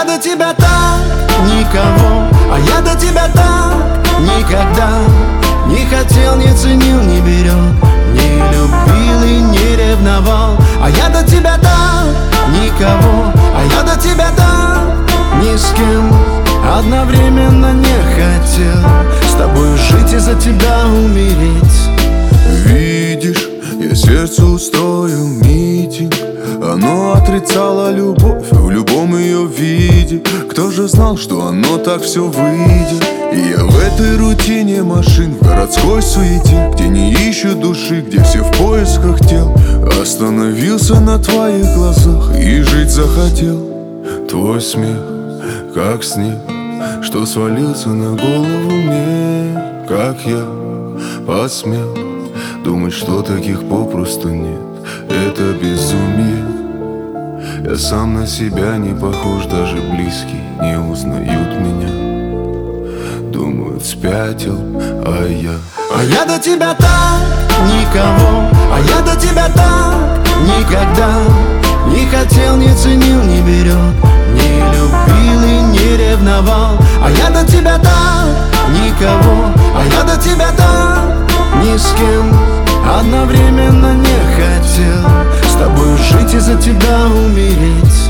я до тебя так никого, а я до тебя так никогда не хотел, не ценил, не берег, не любил и не ревновал. А я до тебя так никого, а я до тебя так ни с кем одновременно не хотел с тобой жить и за тебя умереть. Видишь, я сердцу устроил митинг. Оно отрицало любовь в любом ее виде. Кто же знал, что оно так все выйдет? И я в этой рутине машин, в городской суете, где не ищут души, где все в поисках тел, остановился на твоих глазах и жить захотел. Твой смех, как снег, что свалился на голову мне. Как я посмел думать, что таких попросту нет. Это безумие. Я сам на себя не похож, даже близкие не узнают меня. Думают, спятил, а я до тебя так никого, а я до тебя так никогда не хотел, не ценил, не берег, не любил и не ревновал. А я до тебя так никого, а я до тебя так ни с кем одновременно не хотел с тобой жить и за тебя умереть.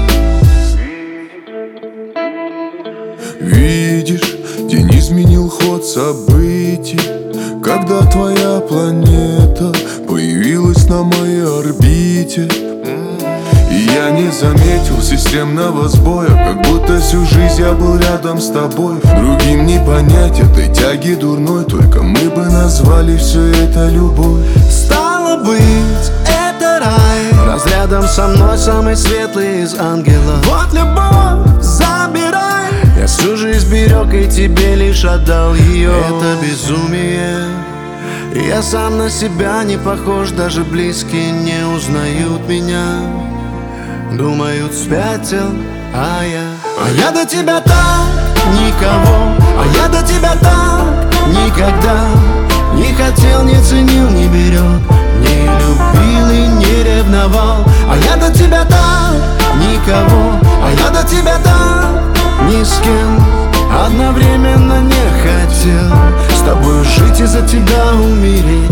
Видишь, день изменил ход событий, когда твоя планета появилась на моей орбите. И я не заметил системного сбоя, как будто всю жизнь я был рядом с тобой. Другим не понять этой тяги дурной, только мы бы назвали все это любовь. Стало быть, это рай, раз рядом со мной самый светлый из ангелов. Вот любовь, забирай, я всю жизнь берег и тебе лишь отдал ее. Это безумие, я сам на себя не похож, даже близкие не узнают меня. Думают, спятил, а я до тебя так никого, а я до тебя так никогда не хотел, не ценил, не берег, не любил и не ревновал. А я до тебя так никого, а я до тебя так ни с кем одновременно не хотел с тобой жить и за тебя умереть.